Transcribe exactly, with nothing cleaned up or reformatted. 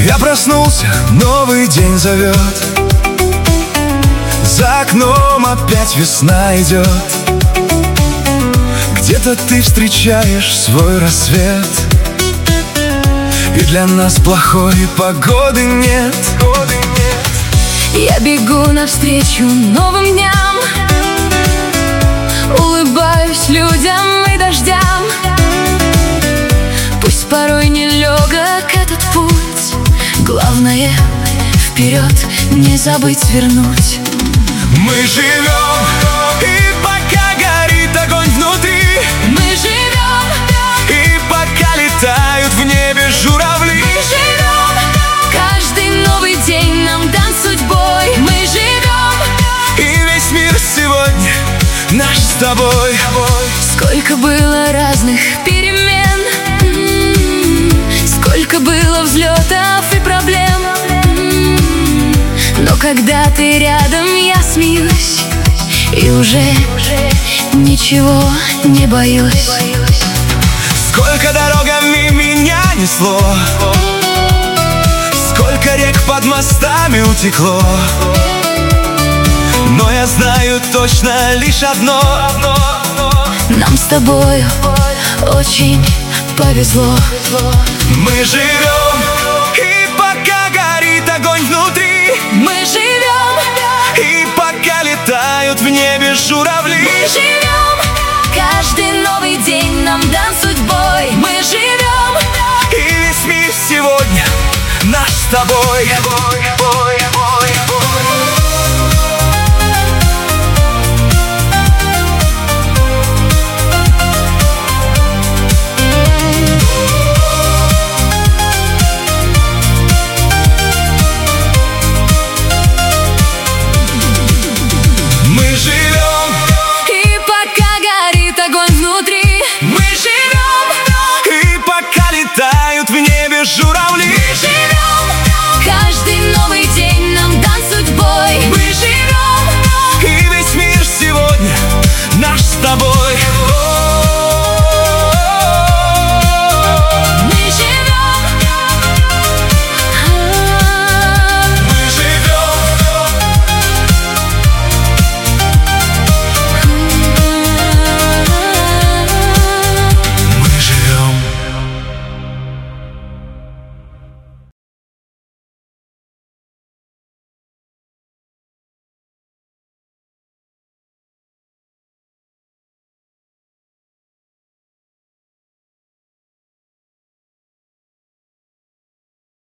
Я проснулся, новый день зовет. За окном опять весна идет. Где-то ты встречаешь свой рассвет, и для нас плохой погоды нет. Я бегу навстречу новым дням, улыбаюсь людям и дождям. Пусть порой нелегок этот путь, главное вперед не забыть свернуть. Мы живем, и пока горит огонь внутри. Мы живем, и пока летают в небе журавли. мы живем, каждый новый день нам дан судьбой. Мы живем, И весь мир сегодня наш с тобой. сколько было разных перемен, м-м, сколько было взлетов и проблем. М-м, Но когда ты рядом, я смеюсь и уже ничего не боюсь. Сколько дорогами меня несло, сколько рек под мостами утекло. Но я знаю точно лишь одно: Нам с тобою очень повезло. мы живем, и пока горит огонь внутри. Мы живем, И пока летают в небе журавли. мы живем, каждый новый день нам дан судьбой. Мы живем, И весь мир сегодня наш с тобой.